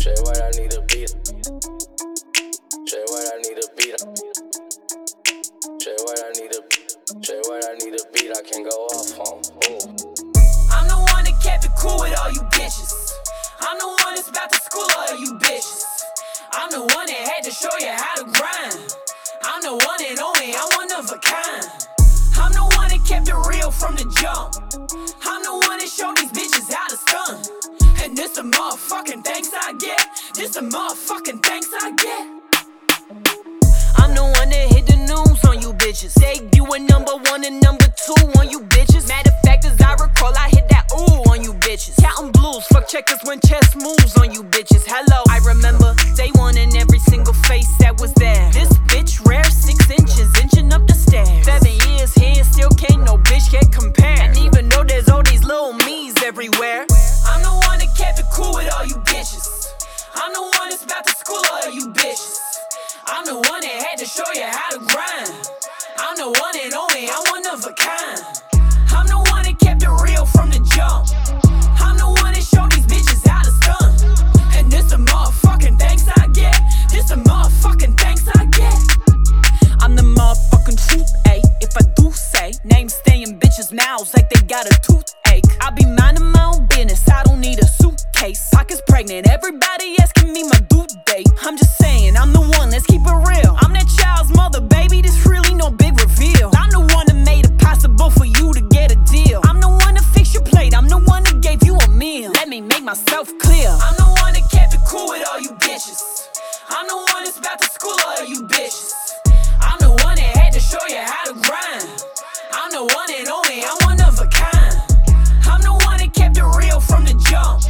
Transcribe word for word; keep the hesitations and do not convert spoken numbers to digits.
Jay White, I need a beat. Jay White, I need a beat. Jay White, I need a Jay White, I need a beat. I can go off on. Ooh. I'm the one that kept it cool with all you bitches. I'm the one that's about to school all you bitches. I'm the one that had to show you how to grind. I'm the one and only, I'm one of a kind. I'm the one that kept it real from the jump. I'm the one that showed these bitches how to stun. And this the motherfucking thanks I get. This the motherfucking thanks I get. I'm the one that hit the news on you bitches. Say you a number one and number two on you bitches. Matter of fact, as I recall, I hit that ooh on you bitches. Counting blues, fuck checkers when chess moves on you bitches. Hello, I remember day one and every single face that was there. This bitch rare, six inches, inching up the stairs. Seven years here, still can't no bitch get compared. And even though there's all these little me's everywhere, I'm the one that kept it cool with all you bitches. I'm the one that's about to school all you bitches. I'm the one that had to show you how to grind. I'm the one and only, I'm one of a kind. I'm the one that kept it real from the jump. I'm the one that showed these bitches how to stun. And this the motherfucking thanks I get. This the motherfucking thanks I get. I'm the motherfucking truth, ayy. If I do say names stay in bitches' mouths like they got a toothache. I be minding my own business, I don't need a suitcase. Pockets pregnant, everybody asking me my due date. I'm just saying, I'm the one, let's keep it real. I'm that child's mother, baby, this really no big reveal. I'm the one that made it possible for you to get a deal. I'm the one that fixed your plate, I'm the one that gave you a meal. Let me make myself clear. I'm the one that kept it cool with all you bitches. I'm the one that's about to school all you bitches. I'm the one that had to show you how to grind. I'm the one and only, I'm one of a kind. I'm the one that kept it real from the jump.